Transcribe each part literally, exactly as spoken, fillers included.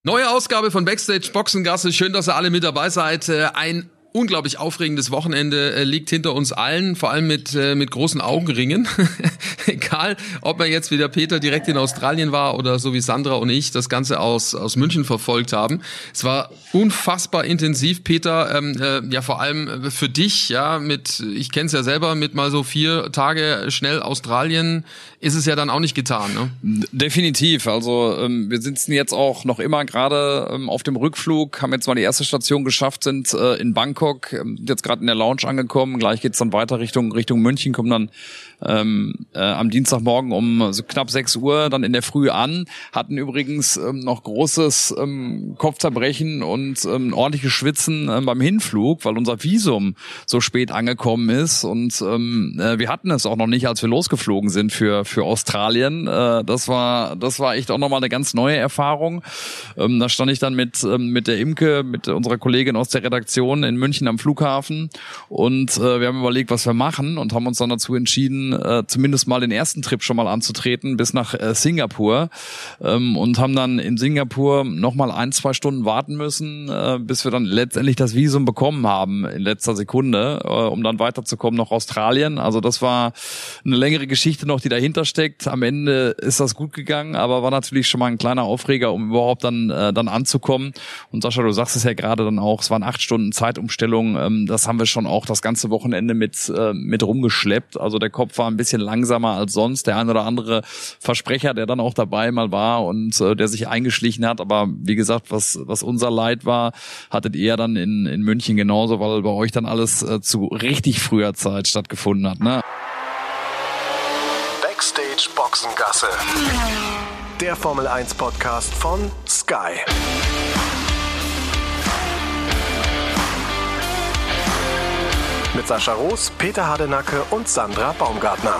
Neue Ausgabe von Backstage Boxengasse. Schön, dass ihr alle mit dabei seid. Ein unglaublich aufregendes Wochenende liegt hinter uns allen, vor allem mit mit großen Augenringen. Egal, ob man jetzt wie der Peter direkt in Australien war oder so wie Sandra und ich das Ganze aus aus München verfolgt haben. Es war unfassbar intensiv, Peter, ähm, äh, ja vor allem für dich, ja, mit, ich kenn's ja selber, mit mal so vier Tage schnell Australien ist es ja dann auch nicht getan, ne? Definitiv, also ähm, wir sitzen jetzt auch noch immer gerade ähm, auf dem Rückflug, haben jetzt mal die erste Station geschafft, sind äh, in Bangkok, ähm, sind jetzt gerade in der Lounge angekommen, gleich geht's dann weiter Richtung Richtung München, kommen dann ähm, äh, am Dienstagmorgen um so knapp sechs Uhr dann in der Früh an, hatten übrigens ähm, noch großes ähm, Kopfzerbrechen und ähm, ordentliches Schwitzen ähm, beim Hinflug, weil unser Visum so spät angekommen ist und ähm, äh, wir hatten es auch noch nicht, als wir losgeflogen sind für für Australien. Äh, das war das war echt auch nochmal eine ganz neue Erfahrung. Ähm, da stand ich dann mit ähm, mit der Imke, mit unserer Kollegin aus der Redaktion in München am Flughafen und äh, wir haben überlegt, was wir machen und haben uns dann dazu entschieden, äh, zumindest mal den ersten Trip schon mal anzutreten bis nach äh, Singapur ähm, und haben dann in Singapur nochmal ein, zwei Stunden warten müssen, äh, bis wir dann letztendlich das Visum bekommen haben in letzter Sekunde, äh, um dann weiterzukommen nach Australien. Also das war eine längere Geschichte noch, die dahinter steckt. Am Ende ist das gut gegangen, aber war natürlich schon mal ein kleiner Aufreger, um überhaupt dann äh, dann anzukommen. Und Sascha, du sagst es ja gerade dann auch, es waren acht Stunden Zeitumstellung. Ähm, das haben wir schon auch das ganze Wochenende mit äh, mit rumgeschleppt. Also der Kopf war ein bisschen langsamer als sonst. Der ein oder andere Versprecher, der dann auch dabei mal war und äh, der sich eingeschlichen hat. Aber wie gesagt, was was unser Leid war, hattet ihr dann in in München genauso, weil bei euch dann alles äh, zu richtig früher Zeit stattgefunden hat, ne? Backstage Boxengasse. Der Formel eins Podcast von Sky. Mit Sascha Roos, Peter Hardenacke und Sandra Baumgartner.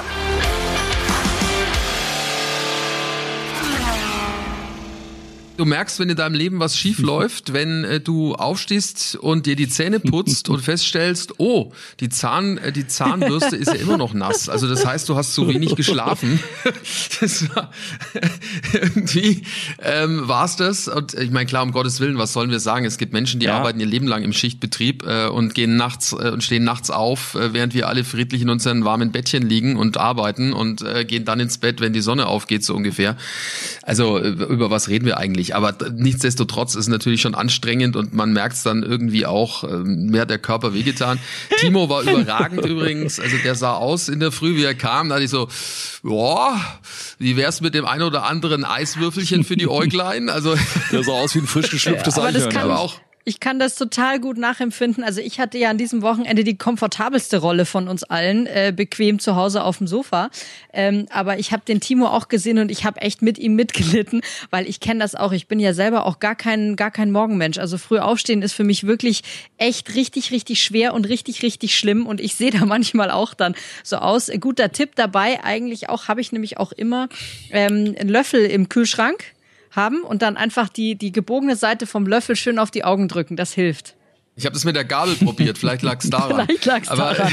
Du merkst, wenn in deinem Leben was schief läuft, wenn äh, du aufstehst und dir die Zähne putzt und feststellst, oh, die Zahn, äh, die Zahnbürste ist ja immer noch nass. Also das heißt, du hast zu wenig geschlafen. Das war irgendwie ähm, war's das. Und ich meine, klar, um Gottes Willen, was sollen wir sagen? Es gibt Menschen, die ja. arbeiten ihr Leben lang im Schichtbetrieb äh, und gehen nachts äh, und stehen nachts auf, äh, während wir alle friedlich in unseren warmen Bettchen liegen und arbeiten und äh, gehen dann ins Bett, wenn die Sonne aufgeht, so ungefähr. Also über was reden wir eigentlich? Aber nichtsdestotrotz ist es natürlich schon anstrengend und man merkt es dann irgendwie auch, mir hat der Körper wehgetan. Timo war überragend übrigens, also der sah aus in der Früh, wie er kam, da hatte ich so, boah, wie wär's mit dem ein oder anderen Eiswürfelchen für die Äuglein? Also der sah aus wie ein frisch geschlüpftes Eichhörnchen. Aber auch Ich kann das total gut nachempfinden. Also ich hatte ja an diesem Wochenende die komfortabelste Rolle von uns allen, äh, bequem zu Hause auf dem Sofa. Ähm, aber ich habe den Timo auch gesehen und ich habe echt mit ihm mitgelitten, weil ich kenne das auch. Ich bin ja selber auch gar kein gar kein Morgenmensch. Also früh aufstehen ist für mich wirklich echt richtig, richtig schwer und richtig, richtig schlimm. Und ich sehe da manchmal auch dann so aus. Ein guter Tipp dabei eigentlich auch, habe ich nämlich auch immer ähm, einen Löffel im Kühlschrank haben und dann einfach die die gebogene Seite vom Löffel schön auf die Augen drücken. Das hilft. Ich habe das mit der Gabel probiert, vielleicht lag's daran. Vielleicht lag's Aber daran.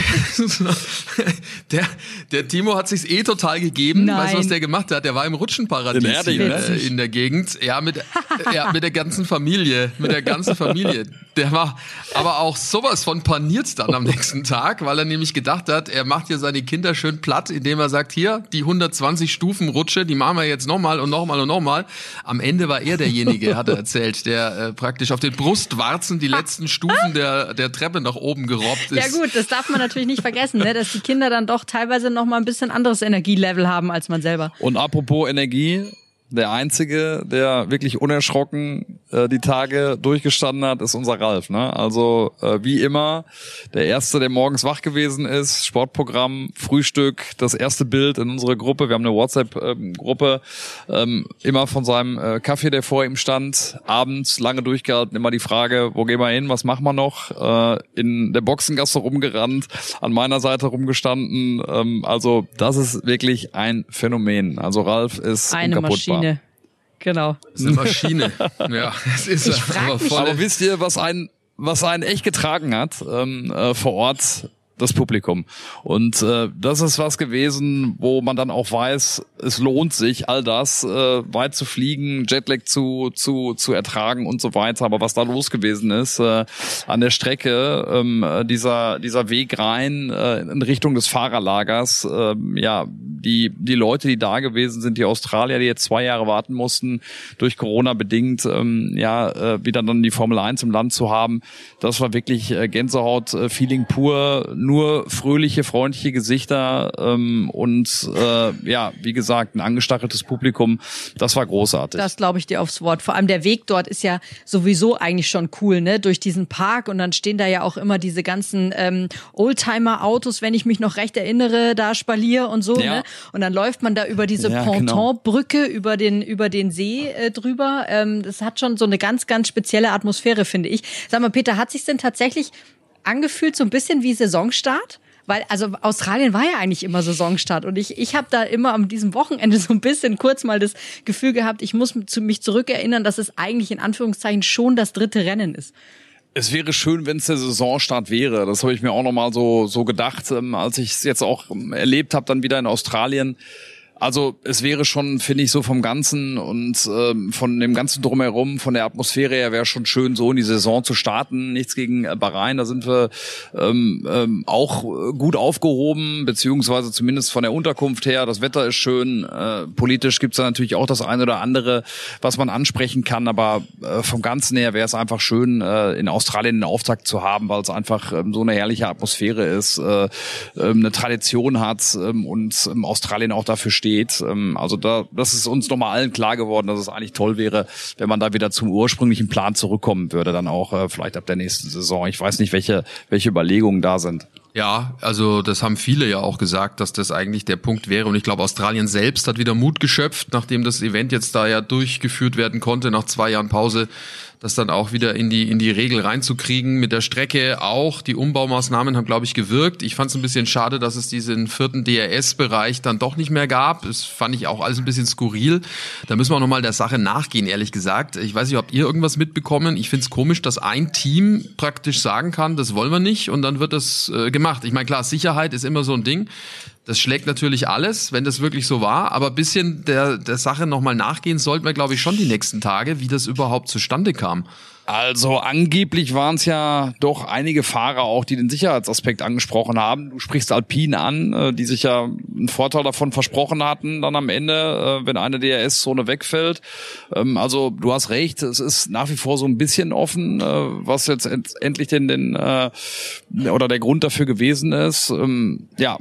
der, der Timo hat sich's eh total gegeben. Nein. Weißt du, was der gemacht hat? Der war im Rutschenparadies in, Erding, in, ne? in der Gegend. Ja, mit, ja, mit der ganzen Familie. Mit der ganzen Familie. Der war aber auch sowas von paniert dann am nächsten Tag, weil er nämlich gedacht hat, er macht hier seine Kinder schön platt, indem er sagt, hier, die hundertzwanzig Stufen Rutsche, die machen wir jetzt nochmal und nochmal und nochmal. Am Ende war er derjenige, hat er erzählt, der äh, praktisch auf den Brustwarzen die letzten Stufen der, der Treppe nach oben gerobbt ist. Ja gut, das darf man natürlich nicht vergessen, ne? Dass die Kinder dann doch teilweise noch mal ein bisschen anderes Energielevel haben als man selber. Und apropos Energie, der Einzige, der wirklich unerschrocken äh, die Tage durchgestanden hat, ist unser Ralf. Ne? Also äh, wie immer, der Erste, der morgens wach gewesen ist, Sportprogramm, Frühstück, das erste Bild in unsere Gruppe. Wir haben eine WhatsApp-Gruppe, ähm, immer von seinem äh, Kaffee, der vor ihm stand, abends lange durchgehalten, immer die Frage, wo gehen wir hin, was machen wir noch? Äh, in der Boxengasse rumgerannt, an meiner Seite rumgestanden. Ähm, also das ist wirklich ein Phänomen. Also Ralf ist eine unkaputtbar. Maschine. Genau. Das ist eine Maschine. Ja, das ist Ich frag aber mich- voll. Aber wisst ihr, was einen, was einen echt getragen hat ähm, äh, vor Ort? das Publikum. Und äh, das ist was gewesen, wo man dann auch weiß, es lohnt sich, all das äh, weit zu fliegen, Jetlag zu zu zu ertragen und so weiter. Aber was da los gewesen ist äh, an der Strecke, ähm, dieser dieser Weg rein äh, in Richtung des Fahrerlagers, äh, ja, die die Leute, die da gewesen sind, die Australier, die jetzt zwei Jahre warten mussten, durch Corona bedingt, ähm, ja, äh, wieder dann die Formel eins im Land zu haben, das war wirklich äh, Gänsehaut-Feeling äh, pur. Nur fröhliche, freundliche Gesichter ähm, und äh, ja, wie gesagt, ein angestacheltes Publikum. Das war großartig. Das glaube ich dir aufs Wort. Vor allem der Weg dort ist ja sowieso eigentlich schon cool, ne? Durch diesen Park und dann stehen da ja auch immer diese ganzen ähm, Oldtimer-Autos, wenn ich mich noch recht erinnere, da Spalier und so. Ja. Ne? Und dann läuft man da über diese ja, Pontonbrücke, genau. über den über den See äh, drüber. Ähm, das hat schon so eine ganz, ganz spezielle Atmosphäre, finde ich. Sag mal, Peter, hat sich's denn tatsächlich angefühlt so ein bisschen wie Saisonstart? Weil, also Australien war ja eigentlich immer Saisonstart und ich ich habe da immer an diesem Wochenende so ein bisschen kurz mal das Gefühl gehabt, ich muss mich zurückerinnern, dass es eigentlich in Anführungszeichen schon das dritte Rennen ist. Es wäre schön, wenn es der Saisonstart wäre. Das habe ich mir auch nochmal so so gedacht, ähm, als ich es jetzt auch erlebt habe, dann wieder in Australien. Also es wäre schon, finde ich, so vom Ganzen und ähm, von dem Ganzen drumherum, von der Atmosphäre her, wäre schon schön, so in die Saison zu starten. Nichts gegen äh, Bahrain, da sind wir ähm, ähm, auch gut aufgehoben, beziehungsweise zumindest von der Unterkunft her. Das Wetter ist schön. Äh, politisch gibt's da natürlich auch das eine oder andere, was man ansprechen kann, aber äh, vom Ganzen her wäre es einfach schön, äh, in Australien einen Auftakt zu haben, weil es einfach ähm, so eine herrliche Atmosphäre ist, äh, äh, eine Tradition hat ähm, und ähm, Australien auch dafür steht. Also da, das ist uns nochmal allen klar geworden, dass es eigentlich toll wäre, wenn man da wieder zum ursprünglichen Plan zurückkommen würde, dann auch äh, vielleicht ab der nächsten Saison. Ich weiß nicht, welche welche Überlegungen da sind. Ja, also das haben viele ja auch gesagt, dass das eigentlich der Punkt wäre. Und ich glaube, Australien selbst hat wieder Mut geschöpft, nachdem das Event jetzt da ja durchgeführt werden konnte, nach zwei Jahren Pause, das dann auch wieder in die in die Regel reinzukriegen. Mit der Strecke auch. Die Umbaumaßnahmen haben, glaube ich, gewirkt. Ich fand es ein bisschen schade, dass es diesen vierten D R S-Bereich dann doch nicht mehr gab. Das fand ich auch alles ein bisschen skurril. Da müssen wir auch nochmal der Sache nachgehen, ehrlich gesagt. Ich weiß nicht, habt ihr irgendwas mitbekommen? Ich finde es komisch, dass ein Team praktisch sagen kann, das wollen wir nicht und dann wird das äh, gemacht. Ich meine, klar, Sicherheit ist immer so ein Ding. Das schlägt natürlich alles, wenn das wirklich so war. Aber ein bisschen der, der Sache nochmal nachgehen sollten wir, glaube ich, schon die nächsten Tage, wie das überhaupt zustande kam. Also angeblich waren es ja doch einige Fahrer auch, die den Sicherheitsaspekt angesprochen haben. Du sprichst Alpine an, die sich ja einen Vorteil davon versprochen hatten, dann am Ende, wenn eine D R S-Zone wegfällt. Also du hast recht, es ist nach wie vor so ein bisschen offen, was jetzt endlich den, den oder der Grund dafür gewesen ist. Ja,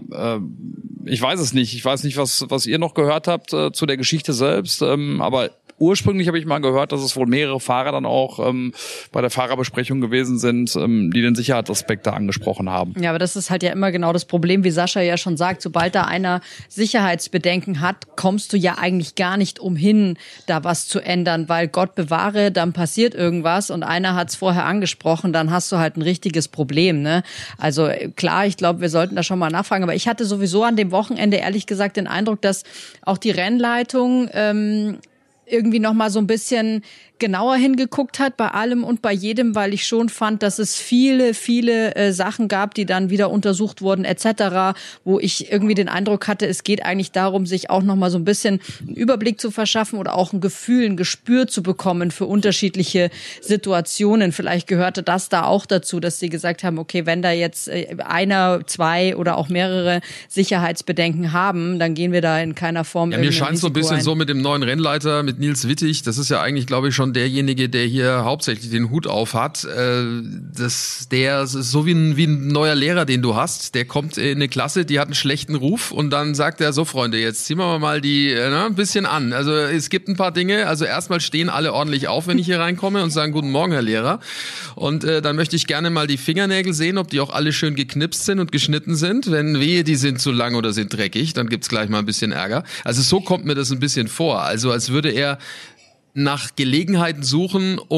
ich weiß es nicht. Ich weiß nicht, was, was ihr noch gehört habt zu der Geschichte selbst, aber ursprünglich habe ich mal gehört, dass es wohl mehrere Fahrer dann auch ähm, bei der Fahrerbesprechung gewesen sind, ähm, die den Sicherheitsaspekt angesprochen haben. Ja, aber das ist halt ja immer genau das Problem, wie Sascha ja schon sagt, sobald da einer Sicherheitsbedenken hat, kommst du ja eigentlich gar nicht umhin, da was zu ändern, weil Gott bewahre, dann passiert irgendwas und einer hat es vorher angesprochen, dann hast du halt ein richtiges Problem, ne? Also klar, ich glaube, wir sollten da schon mal nachfragen, aber ich hatte sowieso an dem Wochenende ehrlich gesagt den Eindruck, dass auch die Rennleitung ähm, irgendwie noch mal so ein bisschen genauer hingeguckt hat bei allem und bei jedem, weil ich schon fand, dass es viele, viele äh, Sachen gab, die dann wieder untersucht wurden et cetera, wo ich irgendwie den Eindruck hatte, es geht eigentlich darum, sich auch noch mal so ein bisschen einen Überblick zu verschaffen oder auch ein Gefühl, ein Gespür zu bekommen für unterschiedliche Situationen. Vielleicht gehörte das da auch dazu, dass sie gesagt haben, okay, wenn da jetzt äh, einer, zwei oder auch mehrere Sicherheitsbedenken haben, dann gehen wir da in keiner Form. Ja, mir scheint so ein bisschen ein. so mit dem neuen Rennleiter, mit Nils Wittig, das ist ja eigentlich, glaube ich, schon derjenige, der hier hauptsächlich den Hut auf hat, äh, das, der ist so wie ein, wie ein neuer Lehrer, den du hast, der kommt in eine Klasse, die hat einen schlechten Ruf und dann sagt er, so Freunde, jetzt ziehen wir mal die äh, ne, ein bisschen an. Also es gibt ein paar Dinge, also erstmal stehen alle ordentlich auf, wenn ich hier reinkomme und sagen, guten Morgen, Herr Lehrer. Und äh, dann möchte ich gerne mal die Fingernägel sehen, ob die auch alle schön geknipst sind und geschnitten sind. Wenn wehe, die sind zu lang oder sind dreckig, dann gibt's gleich mal ein bisschen Ärger. Also so kommt mir das ein bisschen vor. Also als würde er nach Gelegenheiten suchen, um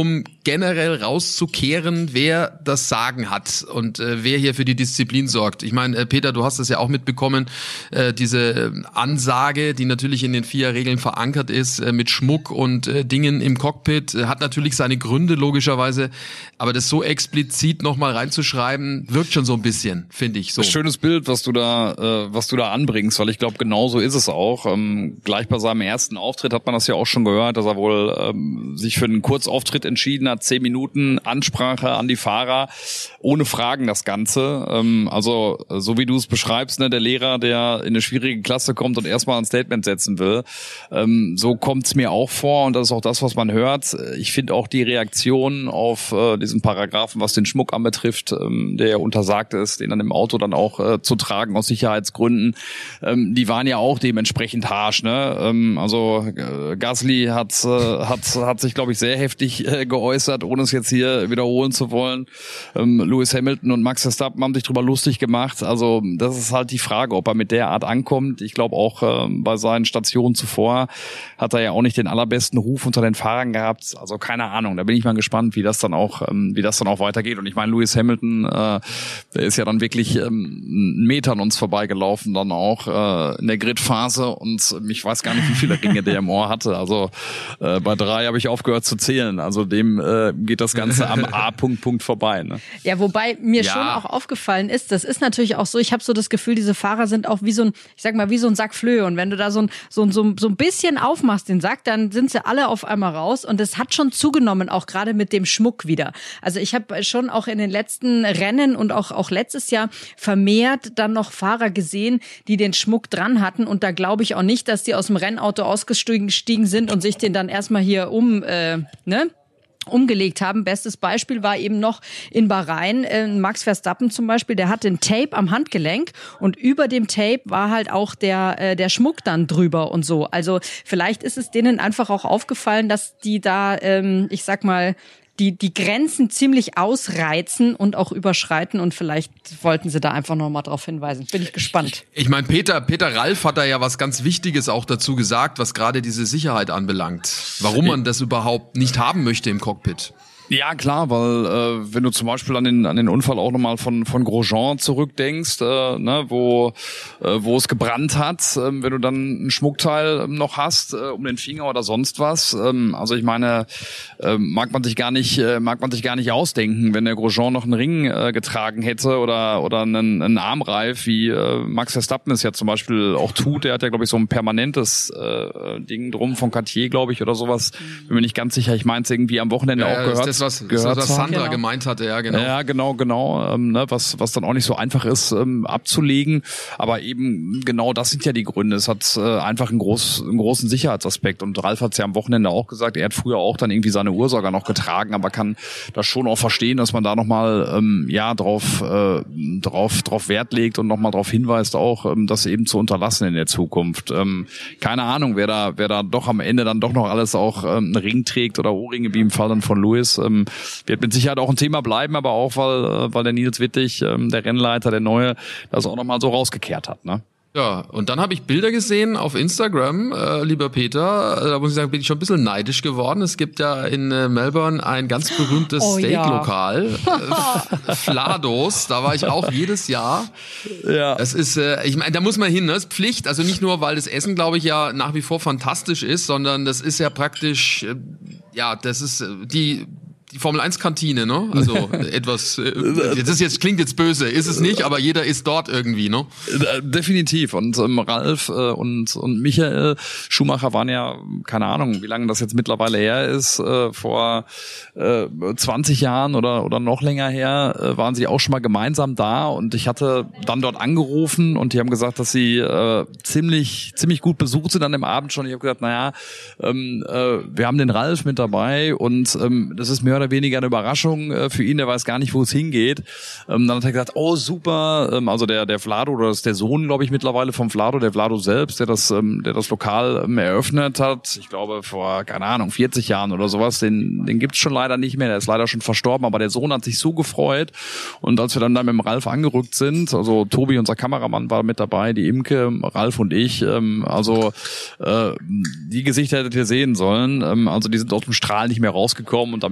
generell rauszukehren, wer das Sagen hat und äh, wer hier für die Disziplin sorgt. Ich meine, äh, Peter, du hast das ja auch mitbekommen, äh, diese Ansage, die natürlich in den F I A-Regeln verankert ist, äh, mit Schmuck und äh, Dingen im Cockpit, äh, hat natürlich seine Gründe logischerweise, aber das so explizit nochmal reinzuschreiben, wirkt schon so ein bisschen, finde ich so. Schönes Bild, was du da, äh, was du da anbringst, weil ich glaube, genau so ist es auch. Ähm, gleich bei seinem ersten Auftritt hat man das ja auch schon gehört, dass er wohl ähm, sich für einen Kurzauftritt entschieden hat, zehn Minuten Ansprache an die Fahrer, ohne Fragen das Ganze. Ähm, also so wie du es beschreibst, ne, der Lehrer, der in eine schwierige Klasse kommt und erstmal ein Statement setzen will, ähm, so kommt es mir auch vor und das ist auch das, was man hört. Ich finde auch die Reaktion auf äh, diesen Paragraphen, was den Schmuck anbetrifft, ähm, der ja untersagt ist, den dann im Auto dann auch äh, zu tragen aus Sicherheitsgründen, ähm, die waren ja auch dementsprechend harsch. Ne? Ähm, also äh, Gasly hat, äh, hat, hat sich, glaube ich, sehr heftig äh, geäußert, ohne es jetzt hier wiederholen zu wollen. Ähm, Lewis Hamilton und Max Verstappen haben sich drüber lustig gemacht. Also das ist halt die Frage, ob er mit der Art ankommt. Ich glaube auch äh, bei seinen Stationen zuvor hat er ja auch nicht den allerbesten Ruf unter den Fahrern gehabt. Also keine Ahnung, da bin ich mal gespannt, wie das dann auch, ähm, wie das dann auch weitergeht. Und ich meine, Lewis Hamilton, äh, der ist ja dann wirklich ähm, einen Meter an uns vorbeigelaufen, dann auch äh, in der Gridphase und ich weiß gar nicht, wie viele Ringe der im Ohr hatte. Also äh, bei drei habe ich aufgehört zu zählen. Also dem äh, geht das Ganze am A-Punkt Punkt vorbei. Ne? Ja, wobei mir Ja. schon auch aufgefallen ist, das ist natürlich auch so, ich habe so das Gefühl, diese Fahrer sind auch wie so ein, ich sag mal, wie so ein Sack Flöhe. Und wenn du da so ein, so ein, so ein, so ein bisschen aufmachst, den Sack, dann sind sie alle auf einmal raus. Und es hat schon zugenommen, auch gerade mit dem Schmuck wieder. Also ich habe schon auch in den letzten Rennen und auch, auch letztes Jahr vermehrt dann noch Fahrer gesehen, die den Schmuck dran hatten. Und da glaube ich auch nicht, dass die aus dem Rennauto ausgestiegen sind und sich den dann erstmal hier um, äh, ne? umgelegt haben. Bestes Beispiel war eben noch in Bahrain, äh, Max Verstappen zum Beispiel, der hatte ein Tape am Handgelenk und über dem Tape war halt auch der äh, der Schmuck dann drüber und so. Also vielleicht ist es denen einfach auch aufgefallen, dass die da, ähm, ich sag mal, die die Grenzen ziemlich ausreizen und auch überschreiten und vielleicht wollten sie da einfach noch mal drauf hinweisen. Bin ich gespannt. Ich meine, Peter, Peter Ralf hat da ja was ganz Wichtiges auch dazu gesagt, was gerade diese Sicherheit anbelangt. Warum man das überhaupt nicht haben möchte im Cockpit. Ja, klar, weil äh, wenn du zum Beispiel an den an den Unfall auch nochmal von von Grosjean zurückdenkst, äh, ne, wo äh, wo es gebrannt hat, äh, wenn du dann ein Schmuckteil noch hast äh, um den Finger oder sonst was, ähm, also ich meine, äh, mag man sich gar nicht äh, mag man sich gar nicht ausdenken, wenn der Grosjean noch einen Ring äh, getragen hätte oder oder einen, einen Armreif, wie äh, Max Verstappen es ja zum Beispiel auch tut. Der hat ja, glaube ich, so ein permanentes äh, Ding drum von Cartier, glaube ich, oder sowas. Bin mir nicht ganz sicher. Ich meine es irgendwie am Wochenende Ja, auch gehört. Das, was, gehört das, was Sandra genau. gemeint hatte, ja, genau. Ja, genau, genau, ähm, ne, was was dann auch nicht so einfach ist ähm, abzulegen, aber eben genau das sind ja die Gründe. Es hat äh, einfach einen, groß, einen großen Sicherheitsaspekt und Ralf hat es ja am Wochenende auch gesagt, er hat früher auch dann irgendwie seine Uhr sogar noch getragen, aber kann das schon auch verstehen, dass man da nochmal ähm, ja, drauf, äh, drauf, drauf Wert legt und nochmal darauf hinweist auch, ähm, das eben zu unterlassen in der Zukunft. Ähm, keine Ahnung, wer da, wer da doch am Ende dann doch noch alles auch ähm, einen Ring trägt oder Ohrringe, wie im Fall dann von Lewis, ähm, wird mit Sicherheit auch ein Thema bleiben, aber auch, weil, weil der Nils Wittig, ähm, der Rennleiter, der Neue, das auch nochmal so rausgekehrt hat, ne? Ja, und dann habe ich Bilder gesehen auf Instagram, äh, lieber Peter, äh, da muss ich sagen, bin ich schon ein bisschen neidisch geworden. Es gibt ja in äh, Melbourne ein ganz berühmtes Oh, Steaklokal, ja. äh, Flados, da war ich auch jedes Jahr. Ja. Das ist, äh, ich meine, da muss man hin, ne? Das ist Pflicht, also nicht nur, weil das Essen, glaube ich, ja nach wie vor fantastisch ist, sondern das ist ja praktisch, äh, ja, das ist äh, die... Die Formel eins Kantine, ne? Also etwas, äh, das ist jetzt, klingt jetzt böse, ist es nicht, aber jeder ist dort irgendwie, ne? Definitiv. Und ähm, Ralf äh, und und Michael Schumacher waren ja, keine Ahnung, wie lange das jetzt mittlerweile her ist, äh, vor äh, zwanzig Jahren oder oder noch länger her, äh, waren sie auch schon mal gemeinsam da und ich hatte dann dort angerufen und die haben gesagt, dass sie äh, ziemlich ziemlich gut besucht sind an dem Abend schon. Ich habe gesagt, naja, ähm, äh, wir haben den Ralf mit dabei und ähm, das ist mehr oder weniger eine Überraschung äh, für ihn, der weiß gar nicht, wo es hingeht. Ähm, dann hat er gesagt, oh super, ähm, also der der Vlado, oder das ist der Sohn, glaube ich, mittlerweile vom Vlado, der Vlado selbst, der das ähm, der das Lokal ähm, eröffnet hat, ich glaube vor, keine Ahnung, vierzig Jahren oder sowas, den den gibt's schon leider nicht mehr, der ist leider schon verstorben, aber der Sohn hat sich so gefreut und als wir dann da mit dem Ralf angerückt sind, also Tobi, unser Kameramann, war mit dabei, die Imke, Ralf und ich, ähm, also äh, die Gesichter hättet ihr sehen sollen, ähm, also die sind aus dem Strahl nicht mehr rausgekommen und am Ende wurden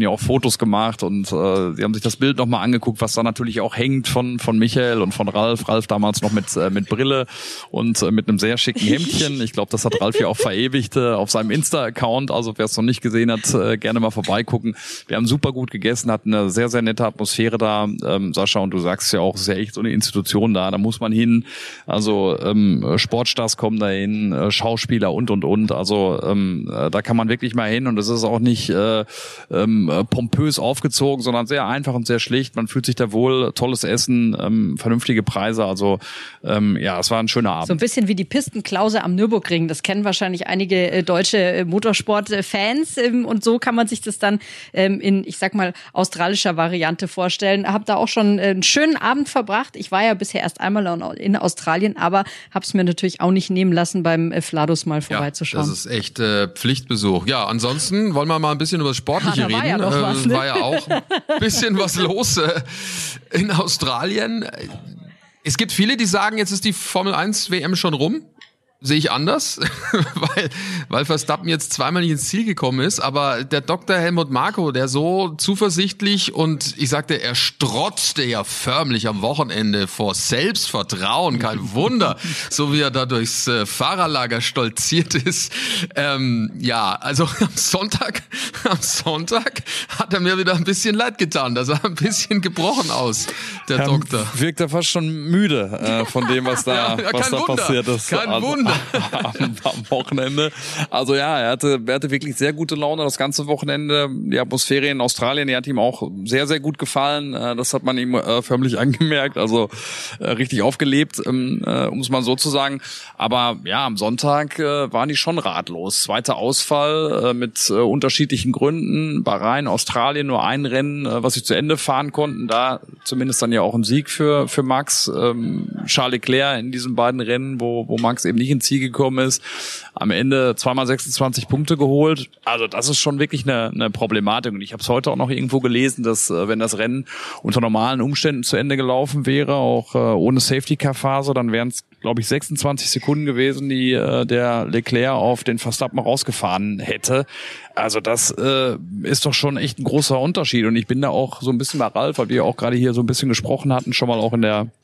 ja auch Fotos gemacht und äh, sie haben sich das Bild nochmal angeguckt, was da natürlich auch hängt von von Michael und von Ralf. Ralf damals noch mit äh, mit Brille und äh, mit einem sehr schicken Hemdchen. Ich glaube, das hat Ralf ja auch verewigt äh, auf seinem Insta-Account. Also wer es noch nicht gesehen hat, äh, gerne mal vorbeigucken. Wir haben super gut gegessen, hatten eine sehr, sehr nette Atmosphäre da. Ähm, Sascha, und du sagst ja auch, es ist ja echt so eine Institution da. Da muss man hin. Also ähm, Sportstars kommen da hin, äh, Schauspieler und, und, und. Also ähm, äh, da kann man wirklich mal hin und es ist auch nicht äh, ähm, pompös aufgezogen, sondern sehr einfach und sehr schlicht. Man fühlt sich da wohl, tolles Essen, ähm, vernünftige Preise. Also ähm, ja, es war ein schöner Abend. So ein bisschen wie die Pistenklause am Nürburgring. Das kennen wahrscheinlich einige äh, deutsche äh, Motorsport-Fans ähm, und so kann man sich das dann ähm, in, ich sag mal, australischer Variante vorstellen. Hab da auch schon äh, einen schönen Abend verbracht. Ich war ja bisher erst einmal in Australien, aber hab's mir natürlich auch nicht nehmen lassen, beim äh, Fladus mal vorbeizuschauen. Ja, das ist echt äh, Pflichtbesuch. Ja, ansonsten wollen wir mal ein bisschen über das Sportliche ja, da war reden. Ja noch äh, was, ne? War ja auch ein bisschen was los äh, in Australien. Es gibt viele, die sagen, jetzt ist die Formel eins W M schon rum. Sehe ich anders, weil, weil Verstappen jetzt zweimal nicht ins Ziel gekommen ist, aber der Doktor Helmut Marko, der so zuversichtlich und ich sagte, er strotzte ja förmlich am Wochenende vor Selbstvertrauen, kein Wunder, so wie er da durchs äh, Fahrerlager stolziert ist. Ähm, ja, also am Sonntag, am Sonntag hat er mir wieder ein bisschen leid getan, da sah ein bisschen gebrochen aus, der Herr Doktor. Wirkt er fast schon müde äh, von dem, was da, ja, was da Wunder, passiert ist. Kein also, Wunder. Am, am Wochenende. Also ja, er hatte, er hatte wirklich sehr gute Laune das ganze Wochenende. Die Atmosphäre in Australien, die hat ihm auch sehr, sehr gut gefallen. Das hat man ihm äh, förmlich angemerkt. Also äh, richtig aufgelebt, ähm, äh, um es mal so zu sagen. Aber ja, am Sonntag äh, waren die schon ratlos. Zweiter Ausfall äh, mit äh, unterschiedlichen Gründen. Bahrain, Australien, nur ein Rennen, äh, was sie zu Ende fahren konnten. Da zumindest dann ja auch ein Sieg für für Max. Ähm, Charles Leclerc in diesen beiden Rennen, wo wo Max eben nicht ins Ziel gekommen ist, am Ende zweimal sechsundzwanzig Punkte geholt. Also das ist schon wirklich eine, eine Problematik. Und ich habe es heute auch noch irgendwo gelesen, dass äh, wenn das Rennen unter normalen Umständen zu Ende gelaufen wäre, auch äh, ohne Safety-Car-Phase, dann wären es, glaube ich, sechsundzwanzig Sekunden gewesen, die äh, der Leclerc auf den Verstappen rausgefahren hätte. Also das äh, ist doch schon echt ein großer Unterschied. Und ich bin da auch so ein bisschen bei Ralf, weil wir auch gerade hier so ein bisschen gesprochen hatten, schon mal auch in der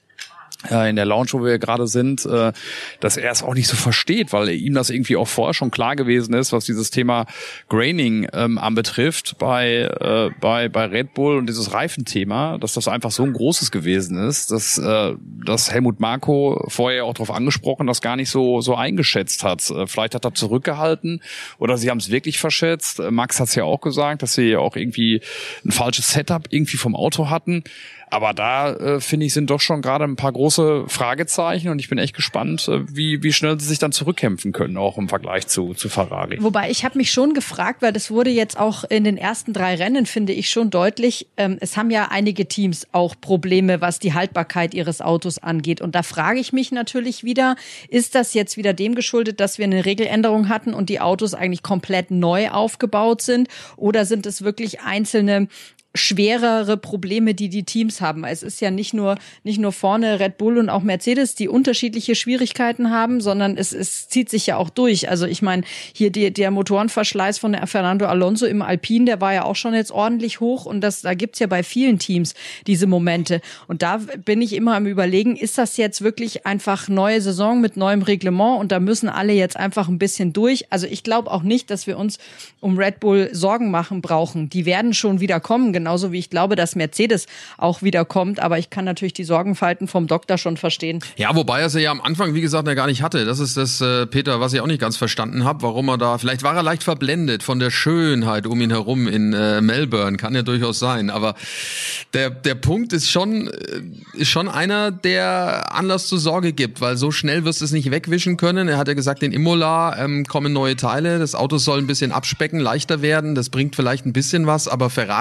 in der Lounge, wo wir gerade sind, dass er es auch nicht so versteht, weil ihm das irgendwie auch vorher schon klar gewesen ist, was dieses Thema Graining ähm, anbetrifft bei äh, bei bei Red Bull und dieses Reifenthema, dass das einfach so ein großes gewesen ist, dass äh, dass Helmut Marko vorher auch darauf angesprochen, das gar nicht so so eingeschätzt hat. Vielleicht hat er zurückgehalten oder sie haben es wirklich verschätzt. Max hat es ja auch gesagt, dass sie auch irgendwie ein falsches Setup irgendwie vom Auto hatten. Aber da, äh, finde ich, sind doch schon gerade ein paar große Fragezeichen und ich bin echt gespannt, äh, wie wie schnell sie sich dann zurückkämpfen können, auch im Vergleich zu zu Ferrari. Wobei, ich habe mich schon gefragt, weil das wurde jetzt auch in den ersten drei Rennen, finde ich, schon deutlich, ähm, es haben ja einige Teams auch Probleme, was die Haltbarkeit ihres Autos angeht. Und da frage ich mich natürlich wieder, ist das jetzt wieder dem geschuldet, dass wir eine Regeländerung hatten und die Autos eigentlich komplett neu aufgebaut sind? Oder sind es wirklich einzelne schwerere Probleme, die die Teams haben. Es ist ja nicht nur nicht nur vorne Red Bull und auch Mercedes, die unterschiedliche Schwierigkeiten haben, sondern es, es zieht sich ja auch durch. Also ich meine, hier die, der Motorenverschleiß von der Fernando Alonso im Alpine, der war ja auch schon jetzt ordentlich hoch und das da gibt's ja bei vielen Teams diese Momente. Und da bin ich immer am Überlegen, ist das jetzt wirklich einfach neue Saison mit neuem Reglement und da müssen alle jetzt einfach ein bisschen durch. Also ich glaube auch nicht, dass wir uns um Red Bull Sorgen machen brauchen. Die werden schon wieder kommen, genauso wie ich glaube, dass Mercedes auch wieder kommt. Aber ich kann natürlich die Sorgenfalten vom Doktor schon verstehen. Ja, wobei er sie ja am Anfang, wie gesagt, ja gar nicht hatte. Das ist das, äh, Peter, was ich auch nicht ganz verstanden habe, warum er da, vielleicht war er leicht verblendet von der Schönheit um ihn herum in äh, Melbourne, kann ja durchaus sein. Aber der der Punkt ist schon, ist schon einer, der Anlass zur Sorge gibt, weil so schnell wirst du es nicht wegwischen können. Er hat ja gesagt, in Imola ähm, kommen neue Teile, das Auto soll ein bisschen abspecken, leichter werden, das bringt vielleicht ein bisschen was, aber Ferrari schläft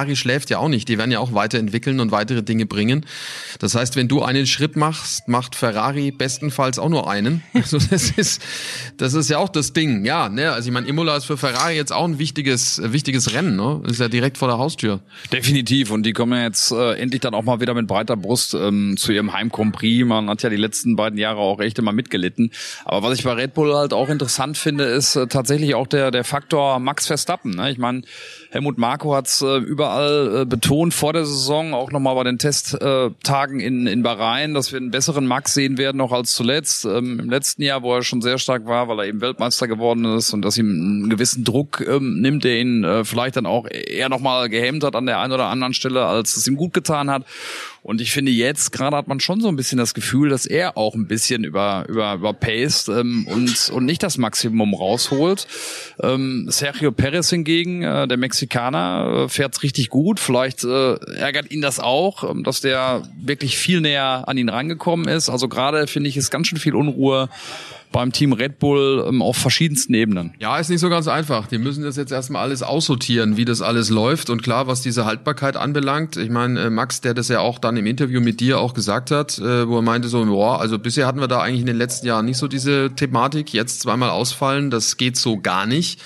läuft ja auch nicht. Die werden ja auch weiterentwickeln und weitere Dinge bringen. Das heißt, wenn du einen Schritt machst, macht Ferrari bestenfalls auch nur einen. Also das ist, das ist ja auch das Ding. Ja, ne, also ich meine, Imola ist für Ferrari jetzt auch ein wichtiges, wichtiges Rennen, ne? Ist ja direkt vor der Haustür. Definitiv. Und die kommen ja jetzt äh, endlich dann auch mal wieder mit breiter Brust ähm, zu ihrem Heim-Grand Prix. Man hat ja die letzten beiden Jahre auch echt immer mitgelitten. Aber was ich bei Red Bull halt auch interessant finde, ist äh, tatsächlich auch der der Faktor Max Verstappen. Ne? Ich meine, Helmut Marko hat es äh, überall äh, betont vor der Saison, auch nochmal bei den Testtagen in in Bahrain, dass wir einen besseren Max sehen werden noch als zuletzt. Ähm, Im letzten Jahr, wo er schon sehr stark war, weil er eben Weltmeister geworden ist und dass ihm einen gewissen Druck ähm, nimmt, der ihn äh, vielleicht dann auch eher nochmal gehemmt hat an der einen oder anderen Stelle, als es ihm gut getan hat. Und ich finde, jetzt gerade hat man schon so ein bisschen das Gefühl, dass er auch ein bisschen über über überpaced ähm, und und nicht das Maximum rausholt. Ähm, Sergio Perez hingegen, äh, der Mexikaner, äh, fährt's richtig gut. Vielleicht äh, ärgert ihn das auch, ähm, dass der wirklich viel näher an ihn rangekommen ist. Also gerade finde ich, ist ganz schön viel Unruhe beim Team Red Bull ähm, auf verschiedensten Ebenen. Ja, ist nicht so ganz einfach. Die müssen das jetzt erstmal alles aussortieren, wie das alles läuft. Und klar, was diese Haltbarkeit anbelangt, ich meine, Max, der das ja auch dann im Interview mit dir auch gesagt hat, äh, wo er meinte so, boah, also bisher hatten wir da eigentlich in den letzten Jahren nicht so diese Thematik, jetzt zweimal ausfallen, das geht so gar nicht.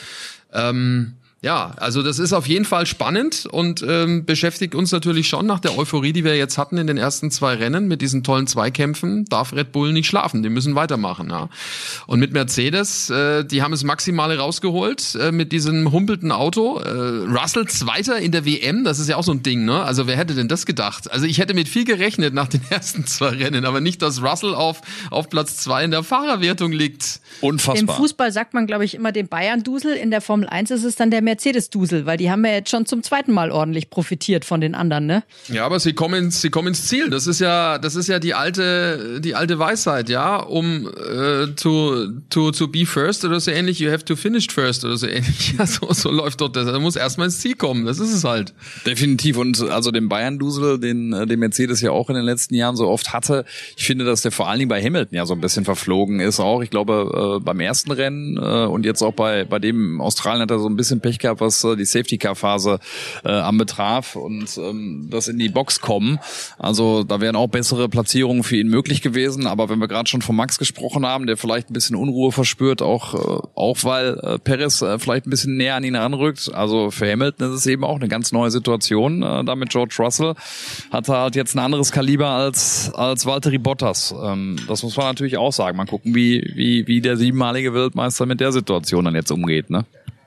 Ähm, Ja, also das ist auf jeden Fall spannend und ähm, beschäftigt uns natürlich schon nach der Euphorie, die wir jetzt hatten in den ersten zwei Rennen mit diesen tollen Zweikämpfen, darf Red Bull nicht schlafen, die müssen weitermachen. Ja. Und mit Mercedes, äh, die haben das Maximale rausgeholt äh, mit diesem humpelten Auto. Äh, Russell Zweiter in der W M, das ist ja auch so ein Ding, ne? Also wer hätte denn das gedacht? Also ich hätte mit viel gerechnet nach den ersten zwei Rennen, aber nicht, dass Russell auf auf Platz zwei in der Fahrerwertung liegt. Unfassbar. Im Fußball sagt man, glaube ich, immer den Bayern-Dusel. In der Formel eins ist es dann der Mercedes-Dusel, weil die haben ja jetzt schon zum zweiten Mal ordentlich profitiert von den anderen, ne? Ja, aber sie kommen, sie kommen ins Ziel. Das ist ja, das ist ja die alte, die alte Weisheit, ja, um äh, to to to be first oder so ähnlich. You have to finish first oder so ähnlich. Ja, so, so läuft doch das. Da muss erstmal ins Ziel kommen. Das ist es halt. Definitiv. Und also den Bayern-Dusel, den den Mercedes ja auch in den letzten Jahren so oft hatte. Ich finde, dass der vor allen Dingen bei Hamilton ja so ein bisschen verflogen ist auch. Ich glaube, äh, beim ersten Rennen äh, und jetzt auch bei bei dem Australien hat er so ein bisschen Pech gehabt, was äh, die Safety-Car-Phase äh, anbetraf und ähm, das in die Box kommen. Also da wären auch bessere Platzierungen für ihn möglich gewesen. Aber wenn wir gerade schon von Max gesprochen haben, der vielleicht ein bisschen Unruhe verspürt, auch äh, auch weil äh, Perez äh, vielleicht ein bisschen näher an ihn heranrückt. Also für Hamilton ist es eben auch eine ganz neue Situation. Äh, da mit George Russell hat er halt jetzt ein anderes Kaliber als als Valtteri Bottas. Ähm, das muss man natürlich auch sagen. Mal gucken, wie wie wie der siebenmalige Weltmeister mit der Situation dann jetzt umgeht, ne?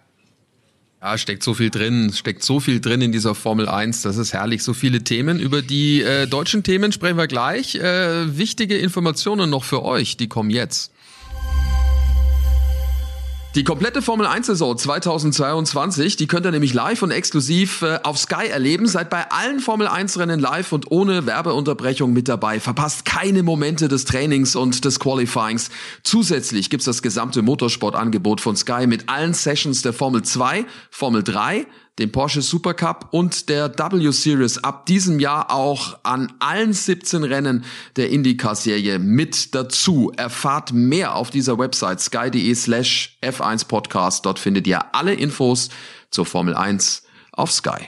Ja, steckt so viel drin, steckt so viel drin in dieser Formel eins, das ist herrlich, so viele Themen. Über die äh, deutschen Themen sprechen wir gleich. Äh, wichtige Informationen noch für euch, die kommen jetzt. Die komplette Formel eins Saison zweitausendzweiundzwanzig, die könnt ihr nämlich live und exklusiv äh, auf Sky erleben. Seid bei allen Formel eins Rennen live und ohne Werbeunterbrechung mit dabei. Verpasst keine Momente des Trainings und des Qualifyings. Zusätzlich gibt's das gesamte Motorsportangebot von Sky mit allen Sessions der Formel zwei, Formel drei, dem Porsche Supercup und der W-Series ab diesem Jahr auch an allen siebzehn Rennen der IndyCar-Serie mit dazu. Erfahrt mehr auf dieser Website sky.de slash F eins Podcast. Dort findet ihr alle Infos zur Formel eins auf Sky.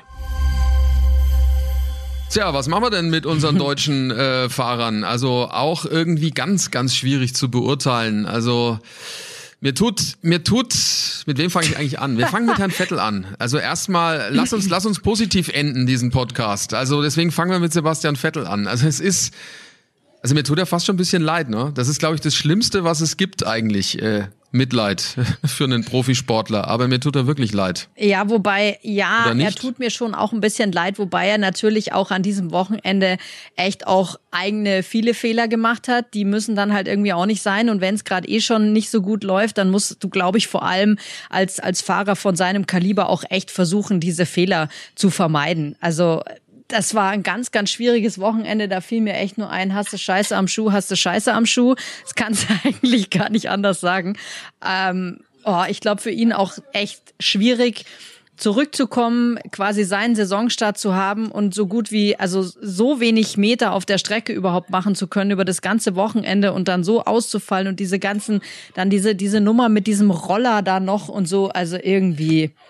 Tja, was machen wir denn mit unseren deutschen äh, Fahrern? Also auch irgendwie ganz, ganz schwierig zu beurteilen. Also Mir tut, mir tut, mit wem fange ich eigentlich an? Wir fangen mit Herrn Vettel an. Also erstmal, lass uns, lass uns positiv enden, diesen Podcast. Also deswegen fangen wir mit Sebastian Vettel an. Also es ist, also mir tut er fast schon ein bisschen leid, ne? Das ist, glaube ich, das Schlimmste, was es gibt eigentlich. Äh, Mitleid für einen Profisportler, aber mir tut er wirklich leid. Ja, wobei, ja, er tut mir schon auch ein bisschen leid, wobei er natürlich auch an diesem Wochenende echt auch eigene viele Fehler gemacht hat. Die müssen dann halt irgendwie auch nicht sein und wenn es gerade eh schon nicht so gut läuft, dann musst du, glaube ich, vor allem als als Fahrer von seinem Kaliber auch echt versuchen, diese Fehler zu vermeiden. Also das war ein ganz, ganz schwieriges Wochenende. Da fiel mir echt nur ein, hast du Scheiße am Schuh, hast du Scheiße am Schuh. Das kannst du eigentlich gar nicht anders sagen. Ähm, oh, ich glaube, für ihn auch echt schwierig, zurückzukommen, quasi seinen Saisonstart zu haben und so gut wie, also so wenig Meter auf der Strecke überhaupt machen zu können über das ganze Wochenende und dann so auszufallen und diese ganzen, dann diese, diese Nummer mit diesem Roller da noch und so, also irgendwie...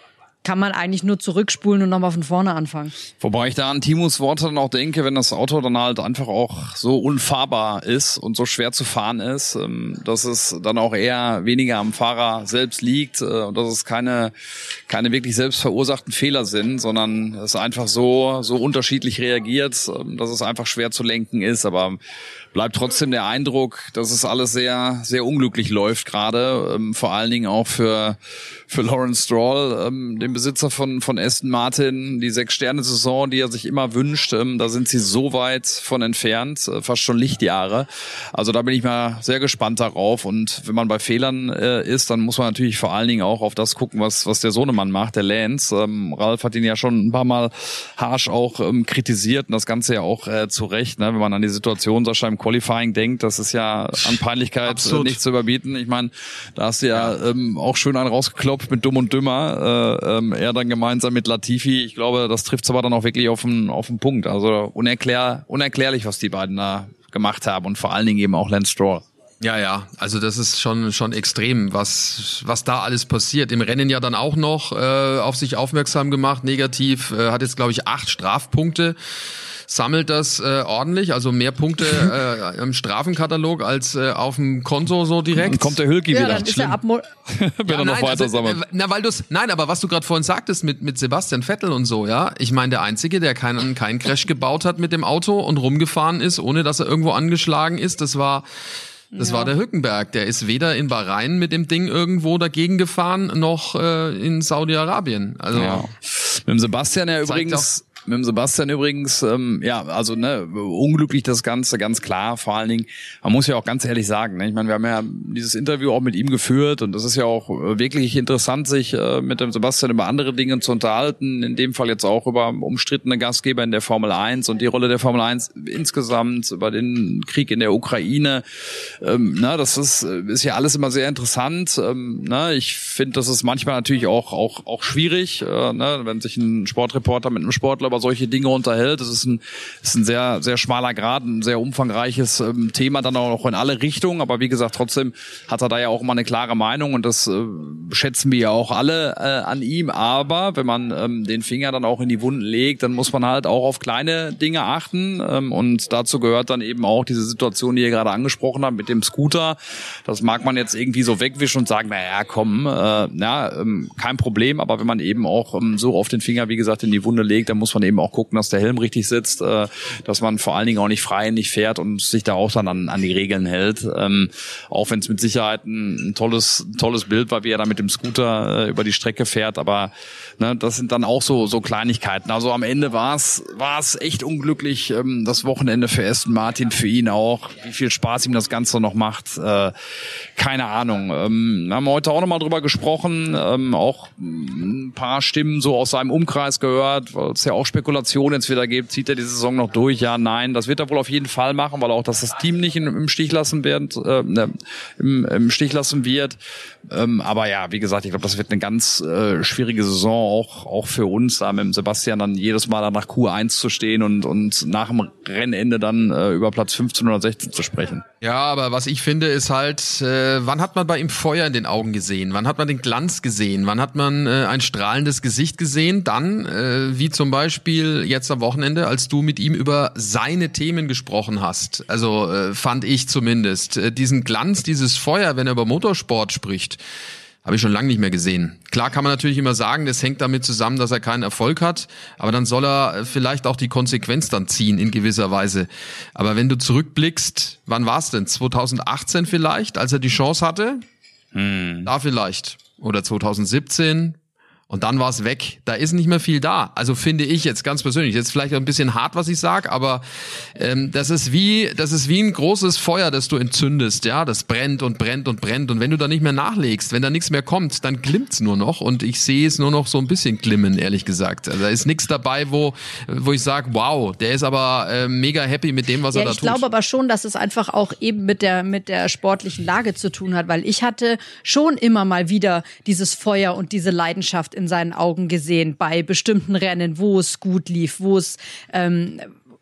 kann man eigentlich nur zurückspulen und nochmal von vorne anfangen. Wobei ich da an Timos Worte dann auch denke, wenn das Auto dann halt einfach auch so unfahrbar ist und so schwer zu fahren ist, dass es dann auch eher weniger am Fahrer selbst liegt und dass es keine keine wirklich selbst verursachten Fehler sind, sondern es einfach so so unterschiedlich reagiert, dass es einfach schwer zu lenken ist. Aber bleibt trotzdem der Eindruck, dass es alles sehr sehr unglücklich läuft gerade, vor allen Dingen auch für für Lawrence Stroll, ähm, den Besitzer von von Aston Martin, die Sechs-Sterne-Saison, die er sich immer wünscht, ähm, da sind sie so weit von entfernt, äh, fast schon Lichtjahre. Also da bin ich mal sehr gespannt darauf. Und wenn man bei Fehlern äh, ist, dann muss man natürlich vor allen Dingen auch auf das gucken, was was der Sohnemann macht, der Lance. Ähm, Ralf hat ihn ja schon ein paar Mal harsch auch ähm, kritisiert und das Ganze ja auch äh, zu Recht, ne? Wenn man an die Situation Sascha im Qualifying denkt, das ist ja an Peinlichkeit äh, nicht zu überbieten. Ich meine, da hast du ja, ja. Ähm, auch schön einen rausgeklopft mit Dumm und Dümmer, äh, ähm, er dann gemeinsam mit Latifi. Ich glaube, das trifft es aber dann auch wirklich auf den auf den Punkt. Also unerklär, unerklärlich, was die beiden da gemacht haben und vor allen Dingen eben auch Lance Stroll. Ja, ja, also das ist schon schon extrem, was was da alles passiert. Im Rennen ja dann auch noch äh, auf sich aufmerksam gemacht, negativ, äh, hat jetzt glaube ich acht Strafpunkte. Sammelt das äh, ordentlich, also mehr Punkte äh, im Strafenkatalog als äh, auf dem Konto so direkt. Dann kommt der Hülki ja, wieder. Dann ist er abmo- Wenn ja, er noch nein, weiter also, sammelt. äh, na, weil du's, nein, aber was du gerade vorhin sagtest mit mit Sebastian Vettel und so, ja, ich meine der Einzige, der keinen keinen Crash gebaut hat mit dem Auto und rumgefahren ist, ohne dass er irgendwo angeschlagen ist, das war Das ja. war der Hülkenberg. Der ist weder in Bahrain mit dem Ding irgendwo dagegen gefahren, noch äh, in Saudi-Arabien. Also ja. Mit dem Sebastian ja übrigens... Mit dem Sebastian übrigens, ähm, ja, also ne, unglücklich das Ganze, ganz klar. Vor allen Dingen, man muss ja auch ganz ehrlich sagen, ne, ich meine, wir haben ja dieses Interview auch mit ihm geführt und das ist ja auch wirklich interessant, sich äh, mit dem Sebastian über andere Dinge zu unterhalten. In dem Fall jetzt auch über umstrittene Gastgeber in der Formel eins und die Rolle der Formel eins insgesamt, über den Krieg in der Ukraine. Ähm, na, das ist ist ja alles immer sehr interessant. Ähm, na, ich finde, das ist manchmal natürlich auch auch auch schwierig, äh, ne, wenn sich ein Sportreporter mit einem Sportler über solche Dinge unterhält. Das ist ein, ist ein sehr, sehr schmaler Grad, ein sehr umfangreiches ähm, Thema, dann auch noch in alle Richtungen. Aber wie gesagt, trotzdem hat er da ja auch immer eine klare Meinung und das äh, schätzen wir ja auch alle äh, an ihm. Aber wenn man ähm, den Finger dann auch in die Wunden legt, dann muss man halt auch auf kleine Dinge achten. Ähm, und dazu gehört dann eben auch diese Situation, die ihr gerade angesprochen habt, mit dem Scooter. Das mag man jetzt irgendwie so wegwischen und sagen, naja, komm, äh, na, ähm, kein Problem. Aber wenn man eben auch ähm, so auf den Finger, wie gesagt, in die Wunde legt, dann muss man eben auch gucken, dass der Helm richtig sitzt, äh, dass man vor allen Dingen auch nicht frei nicht fährt und sich da auch dann an, an die Regeln hält. Ähm, auch wenn es mit Sicherheit ein, ein tolles tolles Bild war, wie er da mit dem Scooter äh, über die Strecke fährt, aber ne, das sind dann auch so so Kleinigkeiten. Also am Ende war es war es echt unglücklich, ähm, das Wochenende für Aston Martin, für ihn auch. Wie viel Spaß ihm das Ganze noch macht, äh, keine Ahnung. Ähm, wir haben heute auch nochmal drüber gesprochen, ähm, auch ein paar Stimmen so aus seinem Umkreis gehört, weil es ja auch Spekulation jetzt wieder gibt, zieht er die Saison noch durch? Ja, nein. Das wird er wohl auf jeden Fall machen, weil auch das, das Team nicht in, im Stich lassen wird, äh, ne, im, im Stich lassen wird. Ähm, aber ja, wie gesagt, ich glaube, das wird eine ganz äh, schwierige Saison, auch auch für uns, da mit dem Sebastian dann jedes Mal dann nach Q eins zu stehen und und nach dem Rennende dann äh, über Platz fünfzehn oder sechzehn zu sprechen. Ja, aber was ich finde, ist halt, äh, wann hat man bei ihm Feuer in den Augen gesehen? Wann hat man den Glanz gesehen? Wann hat man äh, ein strahlendes Gesicht gesehen? Dann, äh, wie zum Beispiel jetzt am Wochenende, als du mit ihm über seine Themen gesprochen hast. Also äh, fand ich zumindest. Äh, diesen Glanz, dieses Feuer, wenn er über Motorsport spricht, habe ich schon lange nicht mehr gesehen. Klar kann man natürlich immer sagen, das hängt damit zusammen, dass er keinen Erfolg hat, aber dann soll er vielleicht auch die Konsequenz dann ziehen in gewisser Weise. Aber wenn du zurückblickst, wann war es denn? zwanzig achtzehn vielleicht, als er die Chance hatte? Hm. Da vielleicht. Oder zwanzig siebzehn. Und dann war es weg. Da ist nicht mehr viel da. Also finde ich jetzt ganz persönlich. Jetzt vielleicht ein bisschen hart, was ich sage, aber ähm, das ist wie das ist wie ein großes Feuer, das du entzündest. Ja, das brennt und brennt und brennt. Und wenn du da nicht mehr nachlegst, wenn da nichts mehr kommt, dann glimmt's nur noch. Und ich sehe es nur noch so ein bisschen glimmen, ehrlich gesagt. Also da ist nichts dabei, wo wo ich sage, wow, der ist aber äh, mega happy mit dem, was ja, er da tut. tut. Ich glaube aber schon, dass es einfach auch eben mit der mit der sportlichen Lage zu tun hat, weil ich hatte schon immer mal wieder dieses Feuer und diese Leidenschaft in seinen Augen gesehen bei bestimmten Rennen, wo es gut lief, wo es ähm,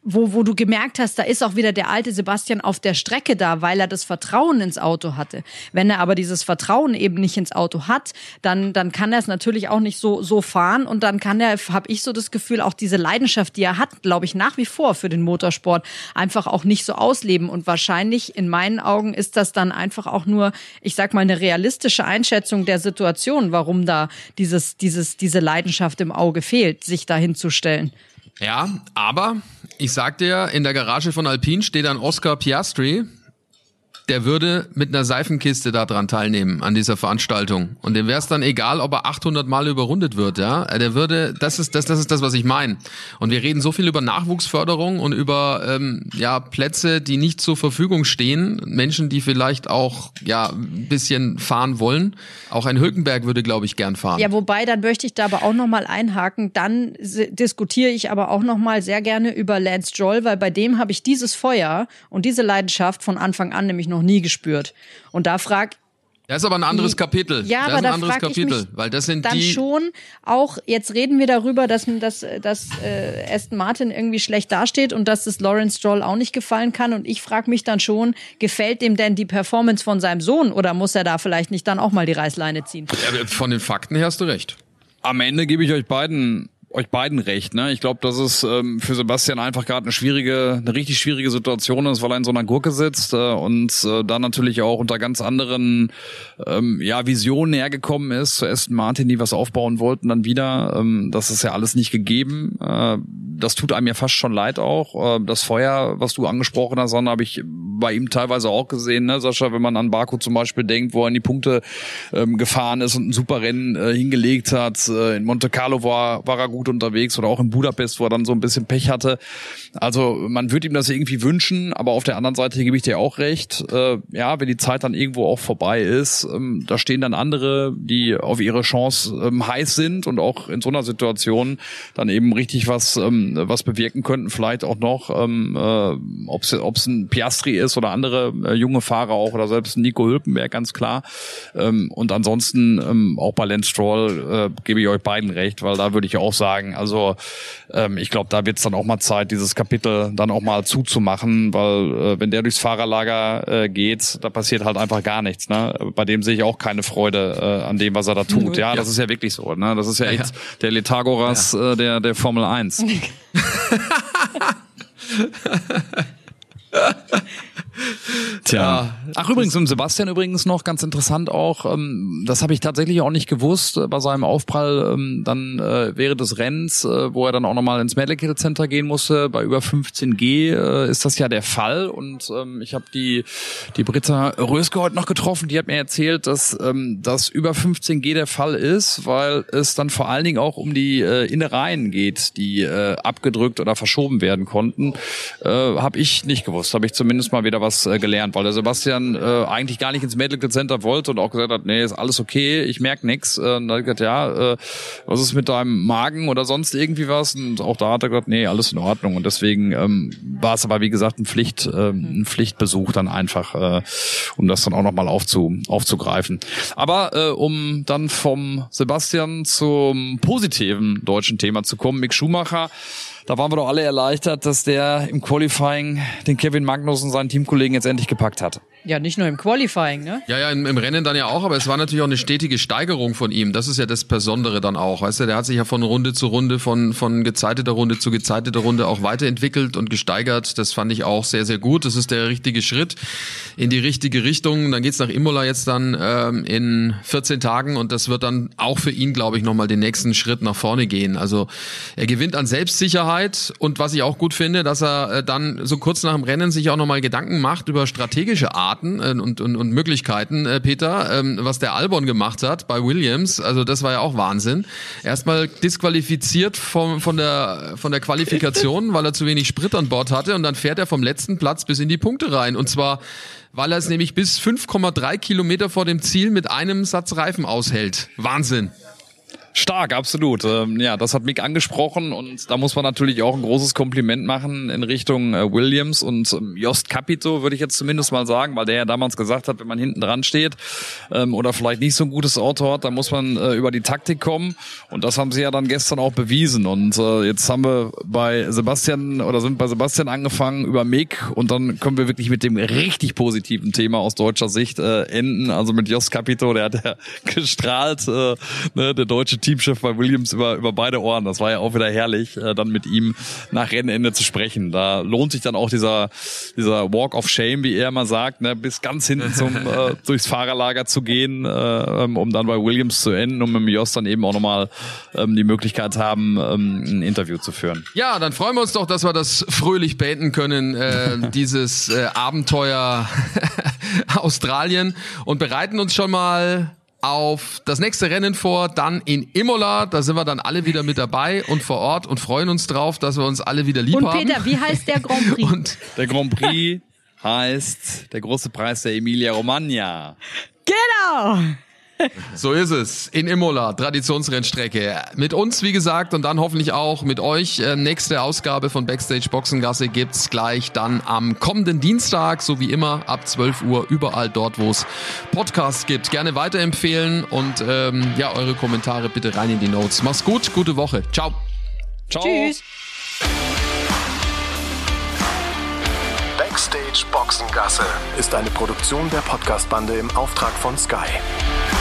wo, wo du gemerkt hast, da ist auch wieder der alte Sebastian auf der Strecke da, weil er das Vertrauen ins Auto hatte. Wenn er aber dieses Vertrauen eben nicht ins Auto hat, dann, dann kann er es natürlich auch nicht so, so fahren und dann kann er, habe ich so das Gefühl, auch diese Leidenschaft, die er hat, glaube ich, nach wie vor für den Motorsport einfach auch nicht so ausleben und wahrscheinlich in meinen Augen ist das dann einfach auch nur, ich sag mal, eine realistische Einschätzung der Situation, warum da dieses, dieses, diese Leidenschaft im Auge fehlt, sich dahin zu stellen. Ja, aber ich sag dir, in der Garage von Alpine steht ein Oscar Piastri, der würde mit einer Seifenkiste da dran teilnehmen an dieser Veranstaltung. Und dem wäre es dann egal, ob er achthundert Mal überrundet wird, ja. Der würde, das ist das, das ist das, was ich meine. Und wir reden so viel über Nachwuchsförderung und über ähm, ja Plätze, die nicht zur Verfügung stehen. Menschen, die vielleicht auch ja ein bisschen fahren wollen. Auch ein Hülkenberg würde, glaube ich, gern fahren. Ja, wobei, dann möchte ich da aber auch nochmal einhaken. Dann diskutiere ich aber auch nochmal sehr gerne über Lance Stroll, weil bei dem habe ich dieses Feuer und diese Leidenschaft von Anfang an nämlich noch nie gespürt. Und da frag Das ist aber ein anderes Kapitel. Ja, das aber ist ein da anderes frag ich Kapitel, mich weil das sind dann die schon auch, jetzt reden wir darüber, dass, dass, dass äh, Aston Martin irgendwie schlecht dasteht und dass es Lawrence Stroll auch nicht gefallen kann und ich frage mich dann schon, gefällt dem denn die Performance von seinem Sohn oder muss er da vielleicht nicht dann auch mal die Reißleine ziehen? Ja, von den Fakten her hast du recht. Am Ende gebe ich euch beiden euch beiden recht, ne? Ich glaube, dass es ähm, für Sebastian einfach gerade eine schwierige, eine richtig schwierige Situation ist, weil er in so einer Gurke sitzt äh, und äh, da natürlich auch unter ganz anderen ähm, ja Visionen hergekommen ist zu Aston Martin, die was aufbauen wollten, dann wieder. Ähm, das ist ja alles nicht gegeben. Äh, das tut einem ja fast schon leid auch. Äh, das Feuer, was du angesprochen hast, habe ich bei ihm teilweise auch gesehen, ne, Sascha, wenn man an Baku zum Beispiel denkt, wo er in die Punkte ähm, gefahren ist und ein super Rennen äh, hingelegt hat. Äh, in Monte Carlo war, war er gut unterwegs oder auch in Budapest, wo er dann so ein bisschen Pech hatte. Also man würde ihm das irgendwie wünschen, aber auf der anderen Seite gebe ich dir auch recht. Äh, ja, wenn die Zeit dann irgendwo auch vorbei ist, ähm, da stehen dann andere, die auf ihre Chance ähm, heiß sind und auch in so einer Situation dann eben richtig was ähm, was bewirken könnten. Vielleicht auch noch, ähm, äh, ob es ein Piastri ist oder andere äh, junge Fahrer auch oder selbst Nico Hülkenberg, ganz klar. Ähm, und ansonsten ähm, auch bei Lance Stroll äh, gebe ich euch beiden recht, weil da würde ich auch sagen, also ähm, ich glaube, da wird es dann auch mal Zeit, dieses Kapitel dann auch mal zuzumachen, weil äh, wenn der durchs Fahrerlager äh, geht, da passiert halt einfach gar nichts. Ne? Bei dem sehe ich auch keine Freude äh, an dem, was er da tut. Ja, ja, das ist ja wirklich so. Ne? Das ist ja, ja echt ja. der Letagoras ja. äh, der, der Formel eins. Tja. Ja. Ach übrigens, und Sebastian übrigens noch ganz interessant auch, ähm, das habe ich tatsächlich auch nicht gewusst, äh, bei seinem Aufprall ähm, dann äh, während des Rennens, äh, wo er dann auch nochmal ins Medical Center gehen musste, bei über fünfzehn G äh, ist das ja der Fall und ähm, ich habe die die Britta Röske heute noch getroffen, die hat mir erzählt, dass ähm, das über fünfzehn G der Fall ist, weil es dann vor allen Dingen auch um die äh, Innereien geht, die äh, abgedrückt oder verschoben werden konnten, äh, habe ich nicht gewusst, habe ich zumindest mal wieder was äh, gelernt, weil der Sebastian äh, eigentlich gar nicht ins Medical Center wollte und auch gesagt hat, nee, ist alles okay, ich merke nichts. Äh, und da hat er gesagt, ja, äh, was ist mit deinem Magen oder sonst irgendwie was? Und auch da hat er gesagt, nee, alles in Ordnung. Und deswegen ähm, war es aber, wie gesagt, ein Pflicht, äh, ein Pflichtbesuch dann einfach, äh, um das dann auch nochmal aufzu, aufzugreifen. Aber äh, um dann vom Sebastian zum positiven deutschen Thema zu kommen, Mick Schumacher, da waren wir doch alle erleichtert, dass der im Qualifying den Kevin Magnussen, seinen Teamkollegen, jetzt endlich gepackt hat. Ja, nicht nur im Qualifying, ne? Ja, ja, im, im Rennen dann ja auch, aber es war natürlich auch eine stetige Steigerung von ihm. Das ist ja das Besondere dann auch, weißt du, der hat sich ja von Runde zu Runde, von von gezeiteter Runde zu gezeiteter Runde auch weiterentwickelt und gesteigert. Das fand ich auch sehr, sehr gut. Das ist der richtige Schritt in die richtige Richtung. Dann geht's nach Imola jetzt dann ähm, in vierzehn Tagen und das wird dann auch für ihn, glaube ich, nochmal den nächsten Schritt nach vorne gehen. Also er gewinnt an Selbstsicherheit und was ich auch gut finde, dass er äh, dann so kurz nach dem Rennen sich auch nochmal Gedanken macht über strategische Arten Und, und, und Möglichkeiten, äh, Peter, ähm, was der Albon gemacht hat bei Williams, also das war ja auch Wahnsinn. Erstmal disqualifiziert vom, von der von der Qualifikation, weil er zu wenig Sprit an Bord hatte und dann fährt er vom letzten Platz bis in die Punkte rein und zwar, weil er es nämlich bis fünf Komma drei Kilometer vor dem Ziel mit einem Satz Reifen aushält. Wahnsinn. Stark, absolut. Ähm, ja, das hat Mick angesprochen und da muss man natürlich auch ein großes Kompliment machen in Richtung äh, Williams und ähm, Jost Capito, würde ich jetzt zumindest mal sagen, weil der ja damals gesagt hat, wenn man hinten dran steht ähm, oder vielleicht nicht so ein gutes Auto hat, dann muss man äh, über die Taktik kommen und das haben sie ja dann gestern auch bewiesen und äh, jetzt haben wir bei Sebastian oder sind bei Sebastian angefangen über Mick und dann können wir wirklich mit dem richtig positiven Thema aus deutscher Sicht äh, enden, also mit Jost Capito, der hat ja gestrahlt, äh, ne, der deutsche Teamchef bei Williams über über beide Ohren. Das war ja auch wieder herrlich, äh, dann mit ihm nach Rennende zu sprechen. Da lohnt sich dann auch dieser dieser Walk of Shame, wie er immer sagt, ne, bis ganz hinten zum äh, durchs Fahrerlager zu gehen, äh, um dann bei Williams zu enden und mit dem Jost dann eben auch nochmal ähm, die Möglichkeit haben, ähm, ein Interview zu führen. Ja, dann freuen wir uns doch, dass wir das fröhlich beenden können, äh, dieses äh, Abenteuer Australien und bereiten uns schon mal auf das nächste Rennen vor, dann in Imola, da sind wir dann alle wieder mit dabei und vor Ort und freuen uns drauf, dass wir uns alle wieder lieb und haben. Und Peter, wie heißt der Grand Prix? Und der Grand Prix heißt der große Preis der Emilia Romagna. Genau! So ist es. In Imola, Traditionsrennstrecke. Mit uns, wie gesagt, und dann hoffentlich auch mit euch. Äh, nächste Ausgabe von Backstage Boxengasse gibt's gleich dann am kommenden Dienstag, so wie immer, ab zwölf Uhr, überall dort, wo es Podcasts gibt. Gerne weiterempfehlen und ähm, ja, eure Kommentare bitte rein in die Notes. Mach's gut, gute Woche. Ciao. Ciao. Tschüss. Backstage Boxengasse ist eine Produktion der Podcastbande im Auftrag von Sky.